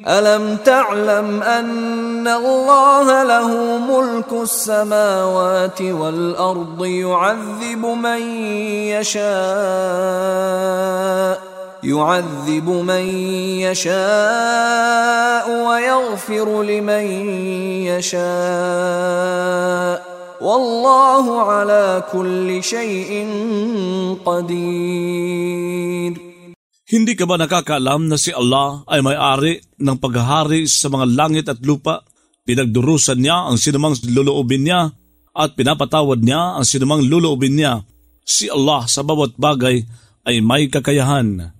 ألم تعلم أن الله له ملك السماوات والأرض يعذب من يشاء ويغفر لمن يشاء والله على كل شيء قدير. Hindi ka ba nakakaalam na si Allah ay may-ari ng paghahari sa mga langit at lupa? Pinagdurusan niya ang sinumang luluubin niya at pinapatawad niya ang sinumang luluubin niya. Si Allah sa bawat bagay ay may kakayahan.